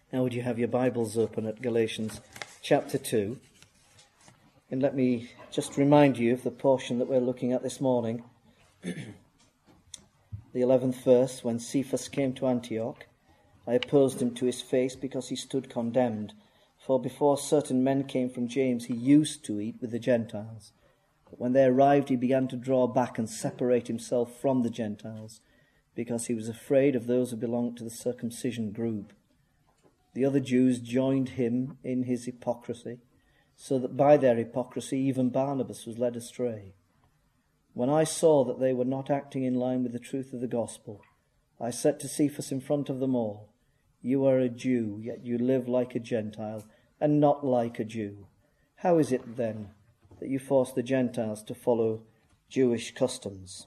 Now would you have your Bibles open at Galatians chapter 2. And let me just remind you of the portion that we're looking at this morning. The 11th verse, when Cephas came to Antioch, I opposed him to his face because he stood condemned. For before certain men came from James, he used to eat with the Gentiles. But when they arrived, he began to draw back and separate himself from the Gentiles, because he was afraid of those who belonged to the circumcision group. The other Jews joined him in his hypocrisy, so that by their hypocrisy even Barnabas was led astray. When I saw that they were not acting in line with the truth of the gospel, I said to Cephas in front of them all, "You are a Jew, yet you live like a Gentile, and not like a Jew. How is it then that you force the Gentiles to follow Jewish customs?"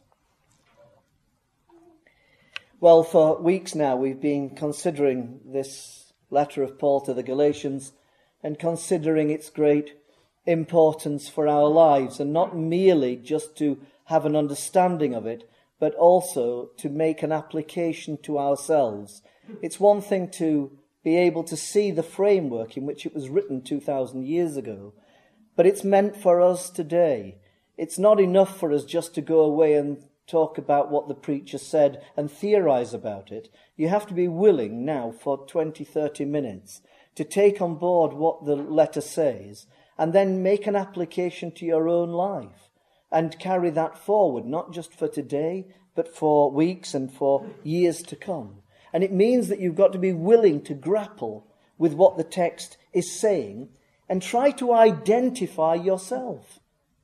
Well, for weeks now we've been considering this letter of Paul to the Galatians and considering its great importance for our lives, and not merely just to have an understanding of it, but also to make an application to ourselves. It's one thing to be able to see the framework in which it was written 2,000 years ago, but it's meant for us today. It's not enough for us just to go away and talk about what the preacher said and theorize about it. You have to be willing now for 20, 30 minutes to take on board what the letter says and then make an application to your own life and carry that forward, not just for today, but for weeks and for years to come. And it means that you've got to be willing to grapple with what the text is saying and try to identify yourself.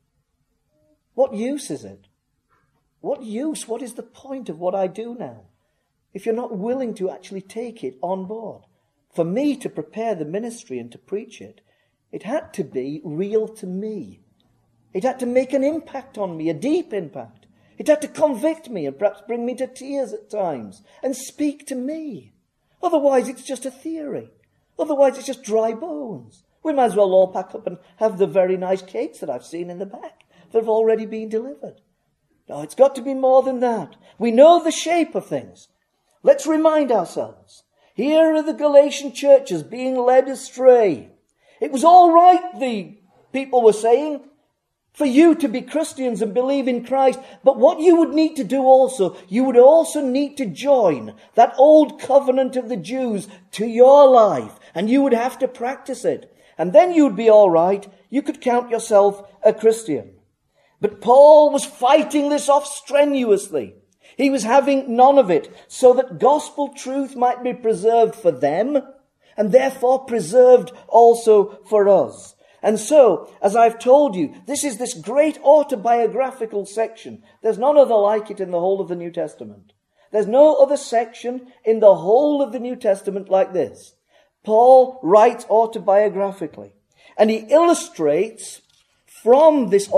What use is it? What use? What is the point of what I do now? If you're not willing to actually take it on board. For me to prepare the ministry and to preach it, it had to be real to me. It had to make an impact on me, a deep impact. It had to convict me and perhaps bring me to tears at times and speak to me. Otherwise it's just a theory. Otherwise it's just dry bones. We might as well all pack up and have the very nice cakes that I've seen in the back that have already been delivered. No, it's got to be more than that. We know the shape of things. Let's remind ourselves. Here are the Galatian churches being led astray. It was all right, the people were saying, for you to be Christians and believe in Christ. But what you would need to do also, you would also need to join that old covenant of the Jews to your life. And you would have to practice it. And then you'd be all right. You could count yourself a Christian. But Paul was fighting this off strenuously. He was having none of it, so that gospel truth might be preserved for them, and therefore preserved also for us. And so, as I've told you, this is this great autobiographical section. There's none other like it in the whole of the New Testament. There's no other section in the whole of the New Testament like this. Paul writes autobiographically, and he illustrates from this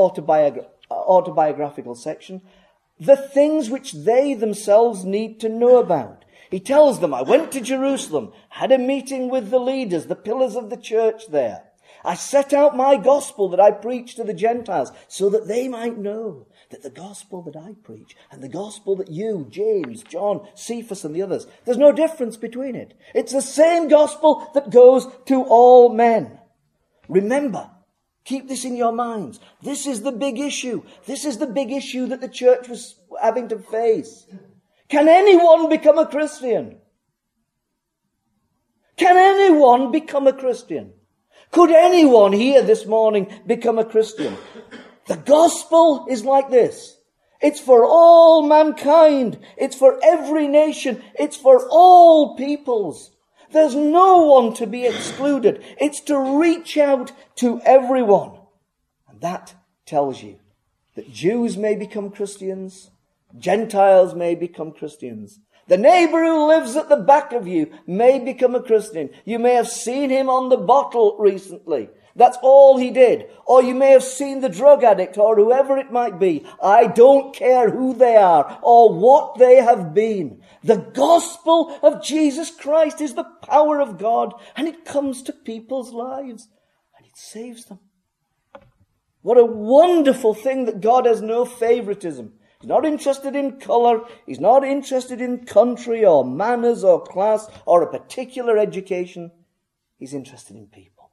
autobiographical section the things which they themselves need to know about. He tells them, I went to Jerusalem, had a meeting with the leaders, the pillars of the church there. I set out my gospel that I preach to the Gentiles so that they might know that the gospel that I preach and the gospel that you, James, John, Cephas and the others, there's no difference between it. It's the same gospel that goes to all men. Remember, keep this in your minds. This is the big issue. This is the big issue that the church was having to face. Can anyone become a Christian? Can anyone become a Christian? Could anyone here this morning become a Christian? The gospel is like this. It's for all mankind. It's for every nation. It's for all peoples. There's no one to be excluded. It's to reach out to everyone. And that tells you that Jews may become Christians, Gentiles may become Christians. The neighbor who lives at the back of you may become a Christian. You may have seen him on the bottle recently. That's all he did. Or you may have seen the drug addict or whoever it might be. I don't care who they are or what they have been. The gospel of Jesus Christ is the power of God, and it comes to people's lives and it saves them. What a wonderful thing that God has no favoritism. He's not interested in colour. He's not interested in country or manners or class or a particular education. He's interested in people.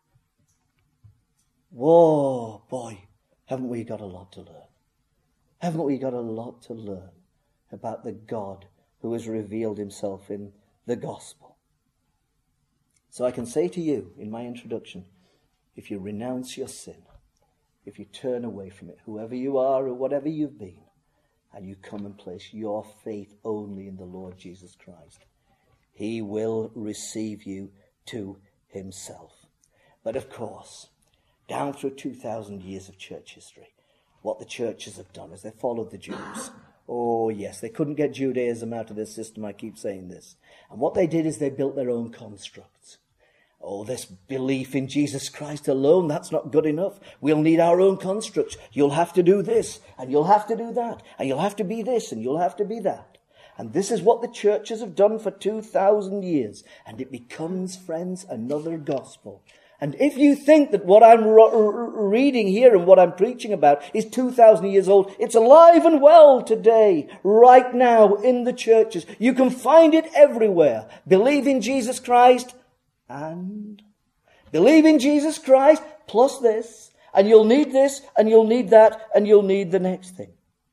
Whoa, boy, haven't we got a lot to learn? Haven't we got a lot to learn about the God who has revealed himself in the gospel? So I can say to you in my introduction, if you renounce your sin, if you turn away from it, whoever you are or whatever you've been, and you come and place your faith only in the Lord Jesus Christ, he will receive you to himself. But of course, down through 2,000 years of church history, what the churches have done is they followed the Jews. Oh yes, they couldn't get Judaism out of their system, I keep saying this. And what they did is they built their own constructs. Oh, this belief in Jesus Christ alone, that's not good enough. We'll need our own constructs. You'll have to do this, and you'll have to do that, and you'll have to be this, and you'll have to be that. And this is what the churches have done for 2,000 years. And it becomes, friends, another gospel. And if you think that what I'm reading here and what I'm preaching about is 2,000 years old, it's alive and well today, right now in the churches. You can find it everywhere. Believe in Jesus Christ and believe in Jesus Christ plus this, and you'll need this, and you'll need that, and you'll need the next thing.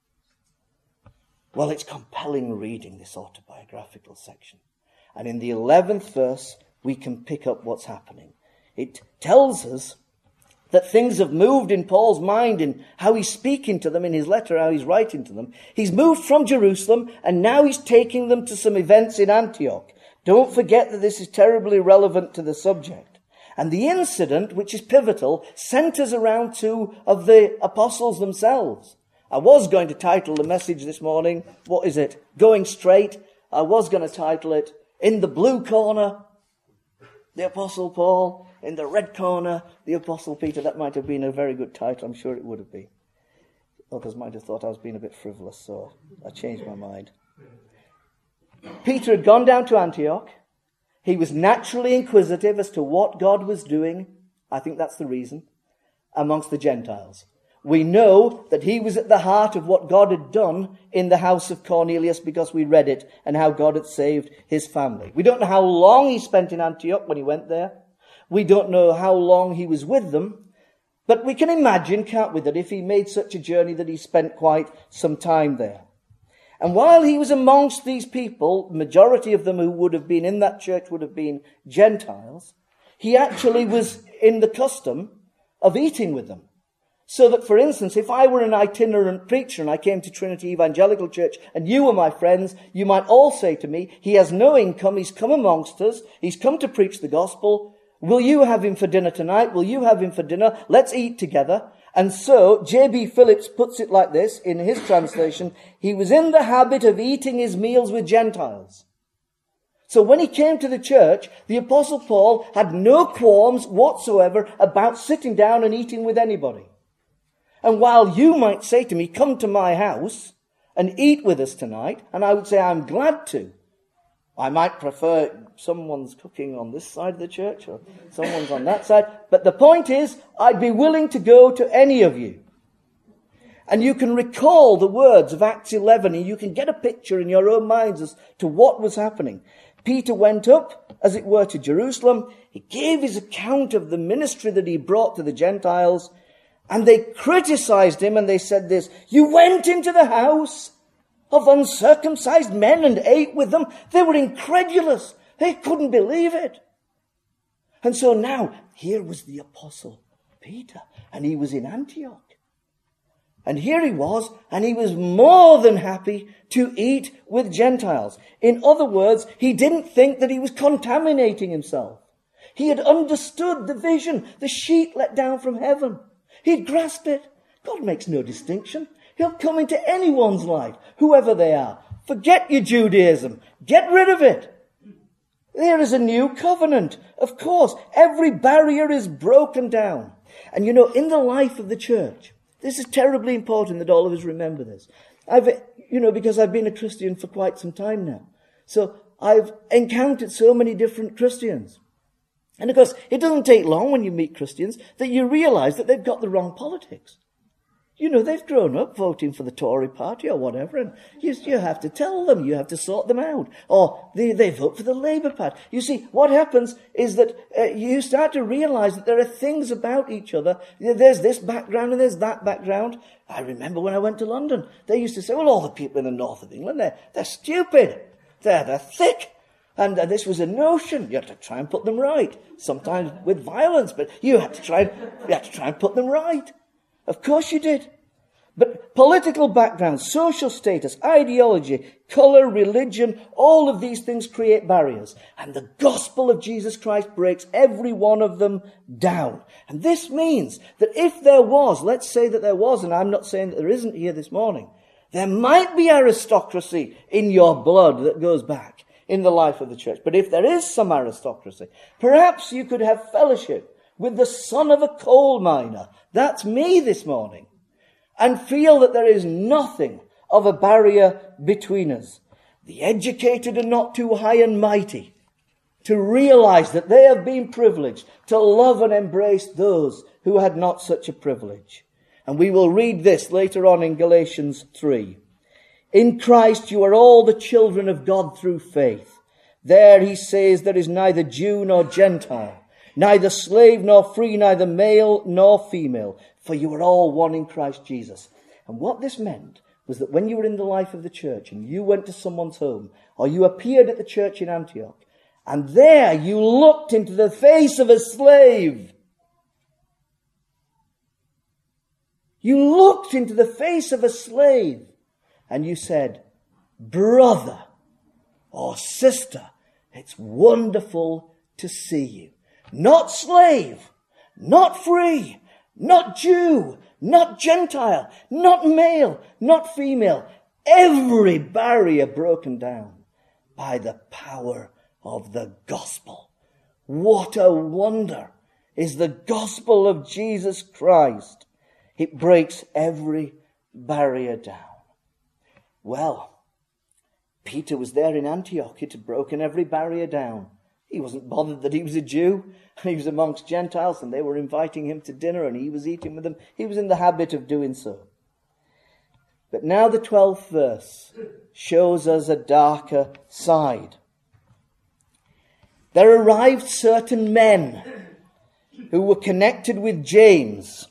Well, it's compelling reading, this autobiographical section. And in the 11th verse, we can pick up what's happening. It tells us that things have moved in Paul's mind in how he's speaking to them in his letter, how he's writing to them. He's moved from Jerusalem, and now he's taking them to some events in Antioch. Don't forget that this is terribly relevant to the subject. And the incident, which is pivotal, centers around two of the apostles themselves. I was going to title the message this morning, what is it? Going Straight. I was going to title it, In the Blue Corner, the Apostle Paul. In the red corner, the Apostle Peter. That might have been a very good title. I'm sure it would have been. Others might have thought I was being a bit frivolous, so I changed my mind. Peter had gone down to Antioch. He was naturally inquisitive as to what God was doing. I think that's the reason. Amongst the Gentiles. We know that he was at the heart of what God had done in the house of Cornelius because we read it and how God had saved his family. We don't know how long he spent in Antioch when he went there. We don't know how long he was with them. But we can imagine, can't we, that if he made such a journey that he spent quite some time there. And while he was amongst these people, the majority of them who would have been in that church would have been Gentiles, he actually was in the custom of eating with them. So that, for instance, if I were an itinerant preacher and I came to Trinity Evangelical Church and you were my friends, you might all say to me, he has no income, he's come amongst us, he's come to preach the gospel. Will you have him for dinner tonight? Will you have him for dinner? Let's eat together. And so J.B. Phillips puts it like this in his translation. He was in the habit of eating his meals with Gentiles. So when he came to the church, the Apostle Paul had no qualms whatsoever about sitting down and eating with anybody. And while you might say to me, come to my house and eat with us tonight, and I would say, I'm glad to. I might prefer someone's cooking on this side of the church or someone's on that side. But the point is, I'd be willing to go to any of you. And you can recall the words of Acts 11 and you can get a picture in your own minds as to what was happening. Peter went up, as it were, to Jerusalem. He gave his account of the ministry that he brought to the Gentiles. And they criticized him and they said this, you went into the house of uncircumcised men and ate with them. They were incredulous. They couldn't believe it. And so now, here was the Apostle Peter, and he was in Antioch. And here he was, and he was more than happy to eat with Gentiles. In other words, he didn't think that he was contaminating himself. He had understood the vision, the sheet let down from heaven. He'd grasped it. God makes no distinction. He'll come into anyone's life, whoever they are. Forget your Judaism. Get rid of it. There is a new covenant. Of course, every barrier is broken down. And you know, in the life of the church, this is terribly important that all of us remember this. Because I've been a Christian for quite some time now. So I've encountered so many different Christians. And of course, it doesn't take long when you meet Christians that you realize that they've got the wrong politics. You know, they've grown up voting for the Tory party or whatever, and you have to tell them, you have to sort them out. Or they vote for the Labour Party. You see, what happens is that you start to realise that there are things about each other. There's this background and there's that background. I remember when I went to London, they used to say, well, all the people in the north of England, they're stupid. They're thick. And this was a notion. You had to try and put them right. Sometimes with violence, but you had to try and put them right. Of course you did. But political background, social status, ideology, colour, religion, all of these things create barriers. And the gospel of Jesus Christ breaks every one of them down. And this means that if there was, let's say that there was, and I'm not saying that there isn't here this morning, there might be aristocracy in your blood that goes back in the life of the church. But if there is some aristocracy, perhaps you could have fellowship with the son of a coal miner. That's me this morning. And feel that there is nothing of a barrier between us. The educated are not too high and mighty to realize that they have been privileged to love and embrace those who had not such a privilege. And we will read this later on in Galatians 3. In Christ you are all the children of God through faith. There he says there is neither Jew nor Gentile, neither slave nor free, neither male nor female, for you are all one in Christ Jesus. And what this meant was that when you were in the life of the church and you went to someone's home, or you appeared at the church in Antioch, and there you looked into the face of a slave. You looked into the face of a slave and you said, brother or sister, it's wonderful to see you. Not slave, not free, not Jew, not Gentile, not male, not female. Every barrier broken down by the power of the gospel. What a wonder is the gospel of Jesus Christ. It breaks every barrier down. Well, Peter was there in Antioch. It had broken every barrier down. He wasn't bothered that he was a Jew and he was amongst Gentiles and they were inviting him to dinner and he was eating with them. He was in the habit of doing so. But now the 12th verse shows us a darker side. There arrived certain men who were connected with James.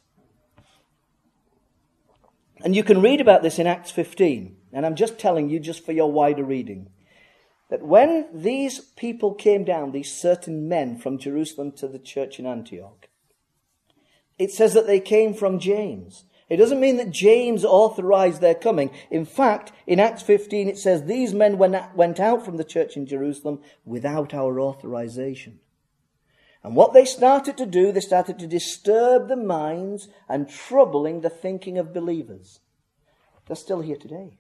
And you can read about this in Acts 15. And I'm just telling you, just for your wider reading, that when these people came down, these certain men from Jerusalem to the church in Antioch, it says that they came from James. It doesn't mean that James authorized their coming. In fact, in Acts 15, it says these men went out from the church in Jerusalem without our authorization. And what they started to do, they started to disturb the minds and troubling the thinking of believers. They're still here today.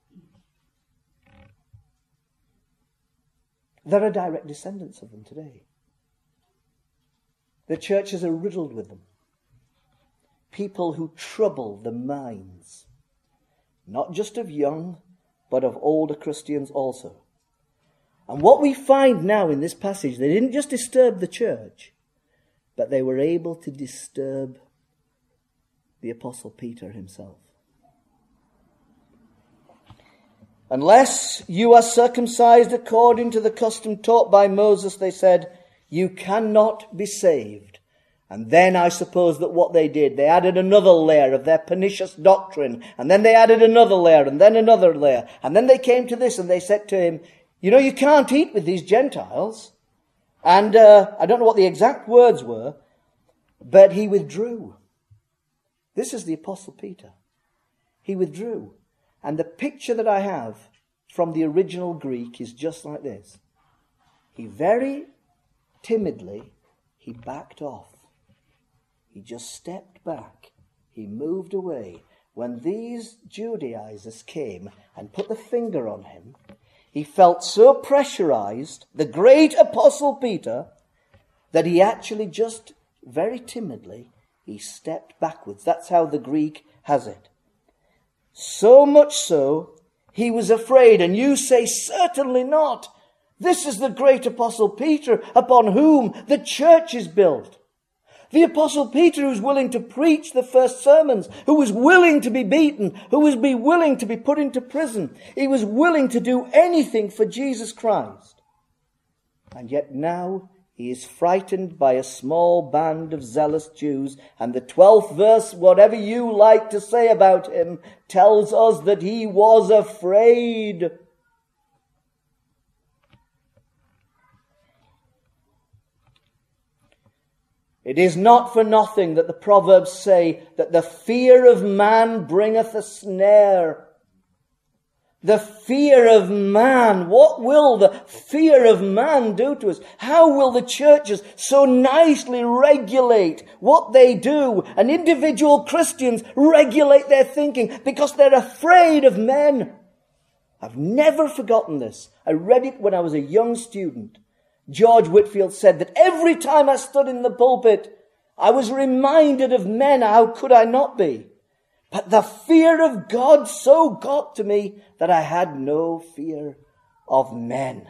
There are direct descendants of them today. The churches are riddled with them. People who trouble the minds, not just of young, but of older Christians also. And what we find now in this passage, they didn't just disturb the church, but they were able to disturb the Apostle Peter himself. Unless you are circumcised according to the custom taught by Moses, they said, you cannot be saved. And then I suppose that what they did, they added another layer of their pernicious doctrine. And then they added another layer and then another layer. And then they came to this and they said to him, you know, you can't eat with these Gentiles. And I don't know what the exact words were, but he withdrew. This is the Apostle Peter. He withdrew. And the picture that I have from the original Greek is just like this. He very timidly, he backed off. He just stepped back. He moved away. When these Judaizers came and put the finger on him, he felt so pressurized, the great Apostle Peter, that he actually just very timidly, he stepped backwards. That's how the Greek has it. So much so, he was afraid. And you say, certainly not. This is the great Apostle Peter upon whom the church is built. The Apostle Peter, who's willing to preach the first sermons, who was willing to be beaten, who was willing to be put into prison. He was willing to do anything for Jesus Christ. And yet now he is frightened by a small band of zealous Jews. And the 12th verse, whatever you like to say about him, tells us that he was afraid. It is not for nothing that the Proverbs say that the fear of man bringeth a snare. The fear of man. What will the fear of man do to us? How will the churches so nicely regulate what they do, and individual Christians regulate their thinking because they're afraid of men? I've never forgotten this. I read it when I was a young student. George Whitefield said that every time I stood in the pulpit, I was reminded of men. How could I not be? But the fear of God so got to me that I had no fear of men.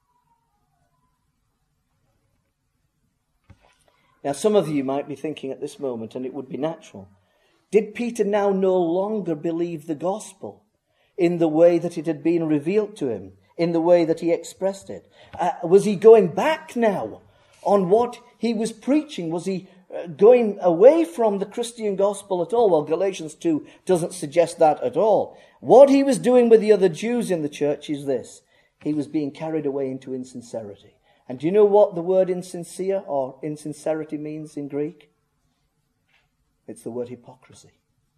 Now, some of you might be thinking at this moment, and it would be natural, did Peter now no longer believe the gospel in the way that it had been revealed to him, in the way that he expressed it? Was he going back now on what he was preaching? Was he going away from the Christian gospel at all? Well, Galatians 2 doesn't suggest that at all. What he was doing with the other Jews in the church is this. He was being carried away into insincerity. And do you know what the word insincere or insincerity means in Greek? It's the word hypocrisy.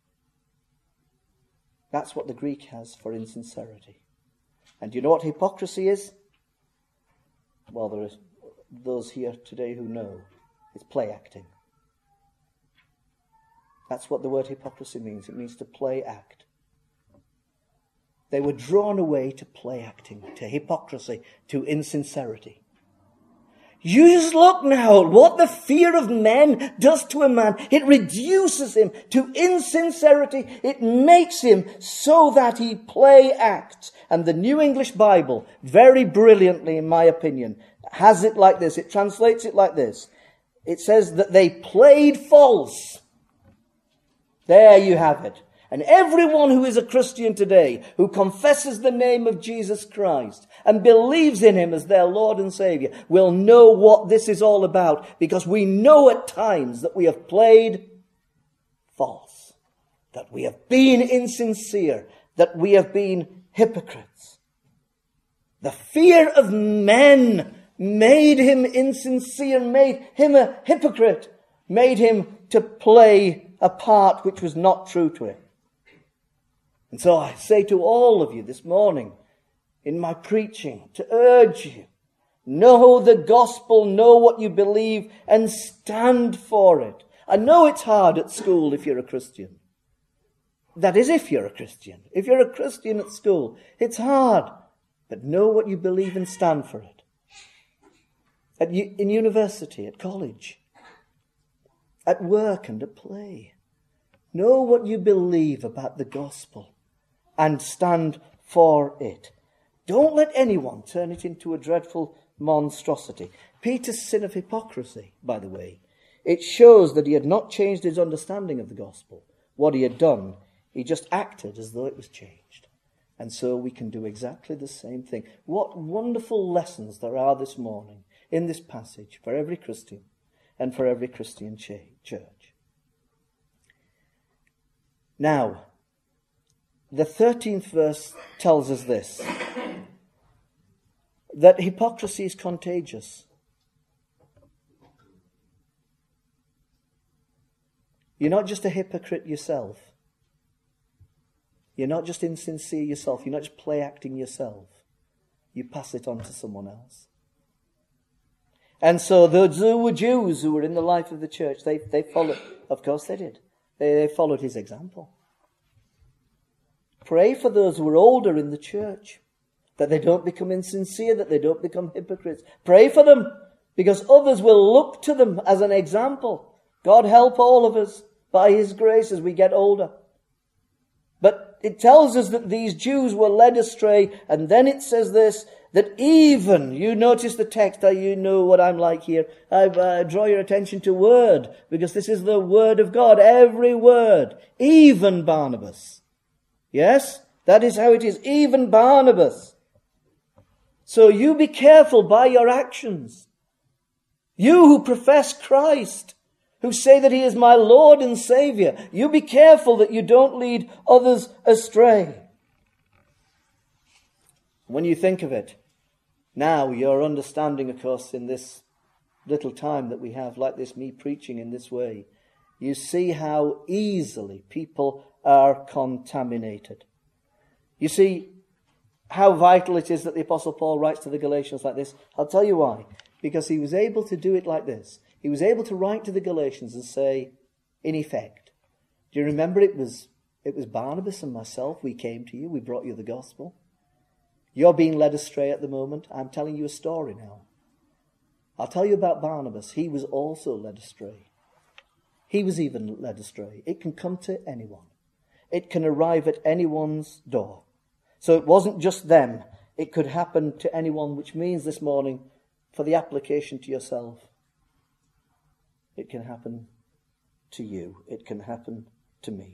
That's what the Greek has for insincerity. And do you know what hypocrisy is? Well, there are those here today who know. It's play acting. That's what the word hypocrisy means. It means to play act. They were drawn away to play acting, to hypocrisy, to insincerity. You just look now at what the fear of men does to a man. It reduces him to insincerity. It makes him so that he play acts. And the New English Bible, very brilliantly in my opinion, has it like this. It translates it like this. It says that they played false. There you have it. And everyone who is a Christian today, who confesses the name of Jesus Christ and believes in him as their Lord and Savior, will know what this is all about, because we know at times that we have played false, that we have been insincere, that we have been hypocrites. The fear of men made him insincere, made him a hypocrite, made him to play a part which was not true to him. And so I say to all of you this morning, in my preaching, to urge you, know the gospel, know what you believe, and stand for it. I know it's hard at school if you're a Christian. That is, if you're a Christian. If you're a Christian at school, it's hard. But know what you believe and stand for it. In university, at college, at work and at play. Know what you believe about the gospel and stand for it. Don't let anyone turn it into a dreadful monstrosity. Peter's sin of hypocrisy, by the way, it shows that he had not changed his understanding of the gospel. What he had done, he just acted as though it was changed. And so we can do exactly the same thing. What wonderful lessons there are this morning in this passage for every Christian and for every Christian church. Now, the 13th verse tells us this, that hypocrisy is contagious. You're not just a hypocrite yourself. You're not just insincere yourself. You're not just play acting yourself. You pass it on to someone else. And so those who were Jews who were in the life of the church, they followed, of course they did. They followed his example. Pray for those who are older in the church, that they don't become insincere, that they don't become hypocrites. Pray for them, because others will look to them as an example. God help all of us by his grace as we get older. But it tells us that these Jews were led astray, and then it says this, that even, you notice the text, you know what I'm like here. I draw your attention to word, because this is the word of God, every word, even Barnabas. Yes, that is how it is, even Barnabas. So you be careful by your actions. You who profess Christ, who say that he is my Lord and Saviour, you be careful that you don't lead others astray. When you think of it, now you're understanding, of course, in this little time that we have, like this, me preaching in this way, you see how easily people are contaminated. You see how vital it is that the Apostle Paul writes to the Galatians like this. I'll tell you why. Because he was able to do it like this. He was able to write to the Galatians and say, in effect, do you remember it was Barnabas and myself, we came to you, we brought you the gospel. You're being led astray at the moment. I'm telling you a story now. I'll tell you about Barnabas. He was also led astray. He was even led astray. It can come to anyone. It can arrive at anyone's door. So it wasn't just them. It could happen to anyone, which means this morning, for the application to yourself, it can happen to you. It can happen to me.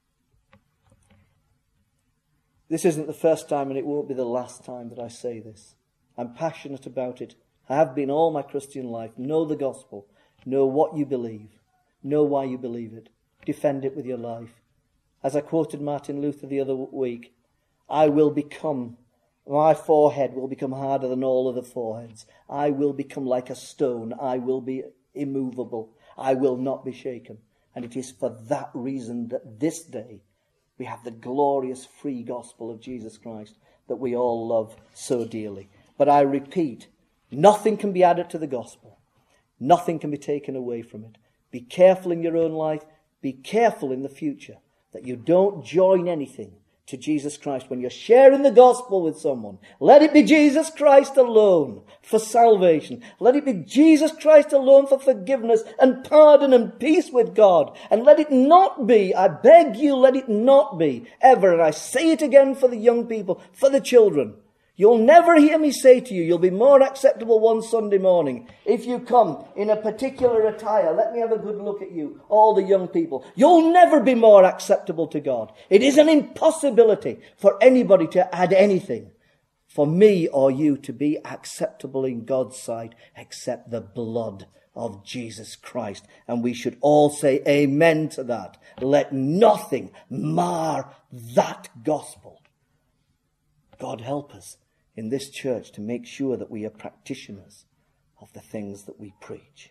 This isn't the first time, and it won't be the last time that I say this. I'm passionate about it. I have been all my Christian life. Know the gospel. Know what you believe. Know why you believe it. Defend it with your life. As I quoted Martin Luther the other week, my forehead will become harder than all other foreheads. I will become like a stone. I will be immovable. I will not be shaken. And it is for that reason that this day we have the glorious free gospel of Jesus Christ that we all love so dearly. But I repeat, nothing can be added to the gospel. Nothing can be taken away from it. Be careful in your own life. Be careful in the future that you don't join anything to Jesus Christ when you're sharing the gospel with someone. Let it be Jesus Christ alone for salvation. Let it be Jesus Christ alone for forgiveness and pardon and peace with God. And let it not be, I beg you, let it not be ever, and I say it again for the young people, for the children. You'll never hear me say to you, you'll be more acceptable one Sunday morning if you come in a particular attire. Let me have a good look at you, all the young people. You'll never be more acceptable to God. It is an impossibility for anybody to add anything for me or you to be acceptable in God's sight except the blood of Jesus Christ. And we should all say amen to that. Let nothing mar that gospel. God help us in this church to make sure that we are practitioners of the things that we preach.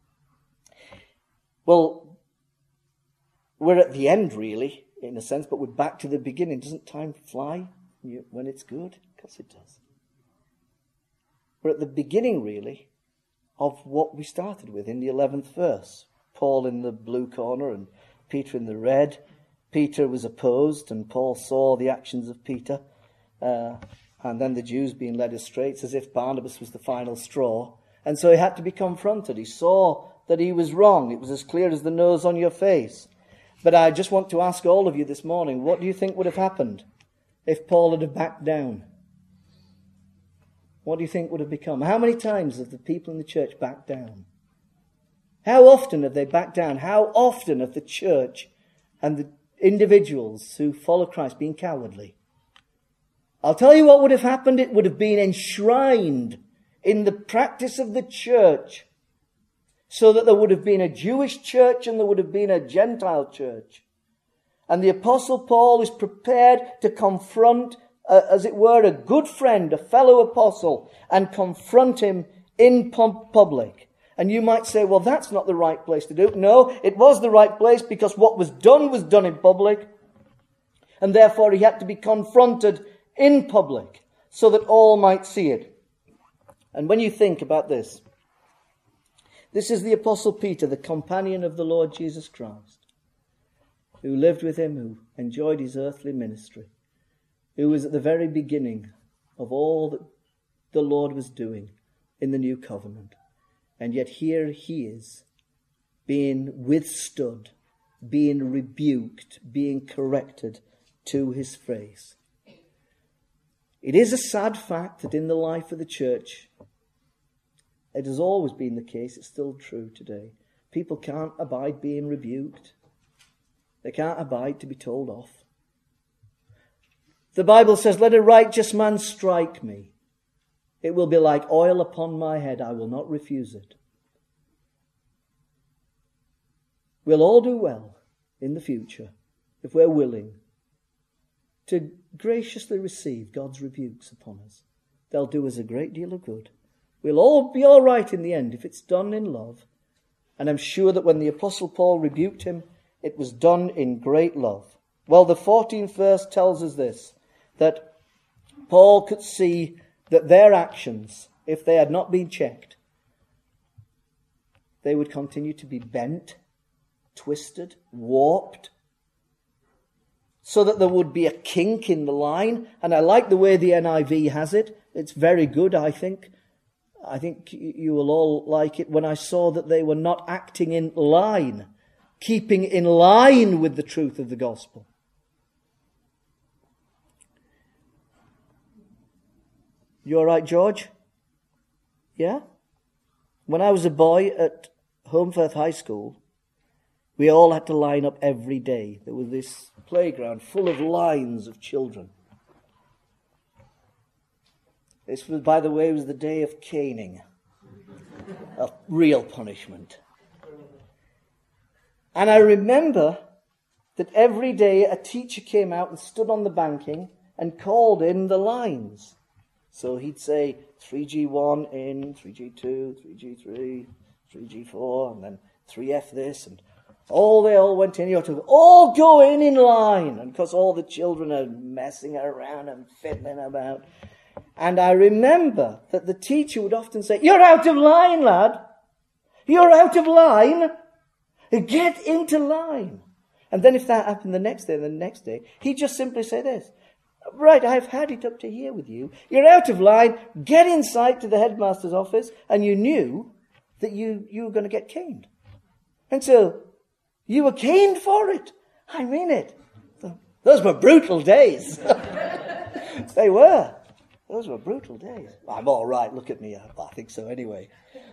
Well, we're at the end really, in a sense, but we're back to the beginning. Doesn't time fly when it's good? Of course it does. We're at the beginning really of what we started with in the 11th verse. Paul in the blue corner and Peter in the red. Peter was opposed and Paul saw the actions of Peter. And then the Jews being led astray. It's as if Barnabas was the final straw. And so he had to be confronted. He saw that he was wrong. It was as clear as the nose on your face. But I just want to ask all of you this morning, what do you think would have happened if Paul had backed down? What do you think would have become? How many times have the people in the church backed down? How often have they backed down? How often have the church and the individuals who follow Christ been cowardly? I'll tell you what would have happened. It would have been enshrined in the practice of the church so that there would have been a Jewish church and there would have been a Gentile church. And the Apostle Paul is prepared to confront, as it were, a good friend, a fellow apostle, and confront him in public. And you might say, well, that's not the right place to do it. No, it was the right place because what was done in public. And therefore he had to be confronted in public so that all might see it. And when you think about this is the Apostle Peter, the companion of the Lord Jesus Christ, who lived with him, who enjoyed his earthly ministry, who was at the very beginning of all that the Lord was doing in the new covenant. And yet here he is, being withstood, being rebuked, being corrected to his face. It is a sad fact that in the life of the church, it has always been the case, it's still true today. People can't abide being rebuked. They can't abide to be told off. The Bible says, let a righteous man strike me. It will be like oil upon my head. I will not refuse it. We'll all do well in the future if we're willing to graciously receive God's rebukes upon us. They'll do us a great deal of good. We'll all be all right in the end if it's done in love. And I'm sure that when the Apostle Paul rebuked him, it was done in great love. Well, the 14th verse tells us this, that Paul could see that their actions, if they had not been checked, they would continue to be bent, twisted, warped, so that there would be a kink in the line. And I like the way the NIV has it. It's very good, I think. I think you will all like it. When I saw that they were not acting in line, keeping in line with the truth of the gospel. You all right, George? Yeah? When I was a boy at Holmfirth High School, we all had to line up every day. There was this playground full of lines of children. This was, by the way, was the day of caning. A real punishment. And I remember that every day a teacher came out and stood on the banking and called in the lines. So he'd say 3G1 in, 3G2, 3G3, 3G4, and then 3F this, and they all went in. You had to all go in line. And because all the children are messing around and fiddling about. And I remember that the teacher would often say, "You're out of line, lad. You're out of line. Get into line." And then if that happened the next day, he'd just simply say this, "Right, I've had it up to here with you. You're out of line. Get in sight to the headmaster's office." And you knew that you were going to get caned. And so you were caned for it. I mean it. Those were brutal days. They were. Those were brutal days. I'm all right. Look at me. I think so anyway.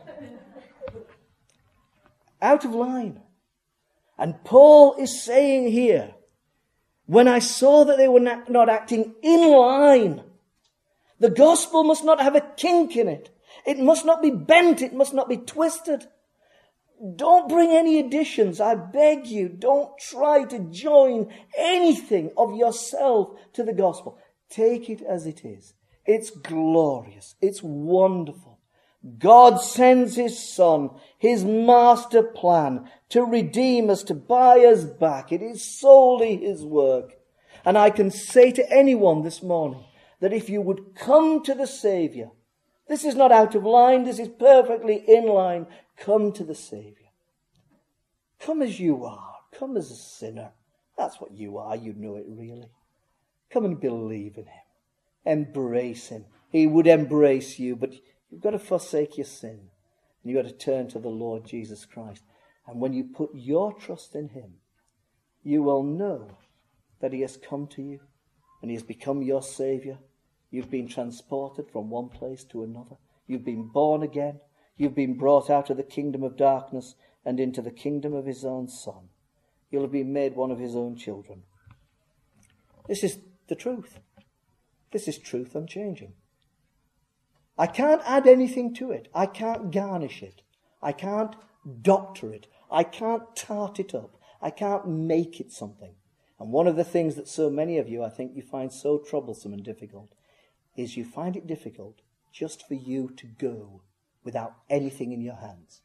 Out of line. And Paul is saying here, when I saw that they were not acting in line, the gospel must not have a kink in it. It must not be bent. It must not be twisted. Don't bring any additions. I beg you, don't try to join anything of yourself to the gospel. Take it as it is. It's glorious. It's wonderful. God sends his Son, his master plan, to redeem us, to buy us back. It is solely his work. And I can say to anyone this morning that if you would come to the Saviour, this is not out of line, this is perfectly in line, come to the Saviour. Come as you are. Come as a sinner. That's what you are. You know it really. Come and believe in him. Embrace him. He would embrace you, but you've got to forsake your sin. And you've got to turn to the Lord Jesus Christ. And when you put your trust in him, you will know that he has come to you and he has become your Saviour. You've been transported from one place to another. You've been born again. You've been brought out of the kingdom of darkness and into the kingdom of his own Son. You'll have been made one of his own children. This is the truth. This is truth unchanging. I can't add anything to it. I can't garnish it. I can't doctor it. I can't tart it up. I can't make it something. And one of the things that so many of you, I think, you find so troublesome and difficult is you find it difficult just for you to go without anything in your hands.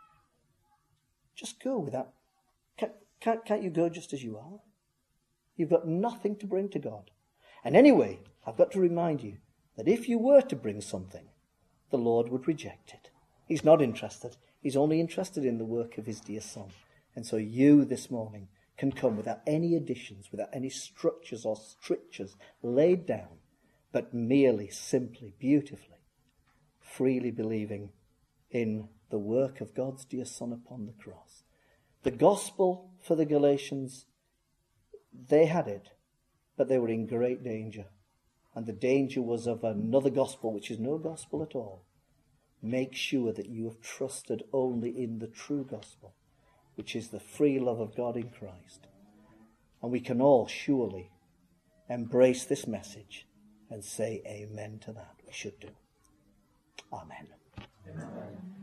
Just go without... Can't you go just as you are? You've got nothing to bring to God. And anyway, I've got to remind you that if you were to bring something, the Lord would reject it. He's not interested. He's only interested in the work of his dear Son. And so you this morning can come without any additions, without any structures or strictures laid down, but merely, simply, beautifully, freely believing in the work of God's dear Son upon the cross. The gospel for the Galatians, they had it, but they were in great danger. and the danger was of another gospel, which is no gospel at all, make sure that you have trusted only in the true gospel, which is the free love of God in Christ. And we can all surely embrace this message and say amen to that. We should do. Amen. Amen.